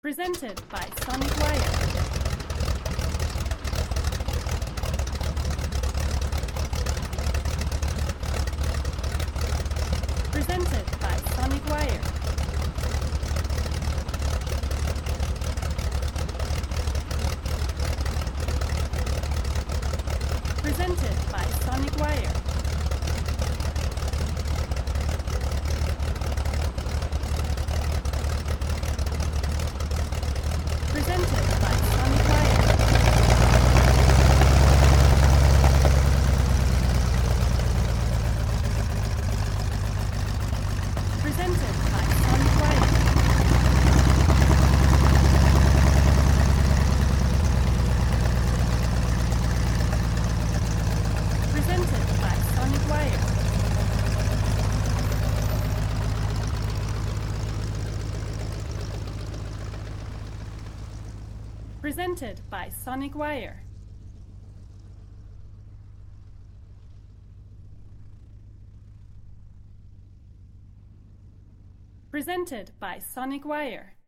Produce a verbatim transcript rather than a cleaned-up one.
Presented by Sonic Wire. Presented by Sonic Wire. Presented by Sonic Wire. Presented by Sonic Wire. Presented by Sonic Wire. Presented by Sonic Wire. Presented by Sonic Wire. Presented by Sonic Wire.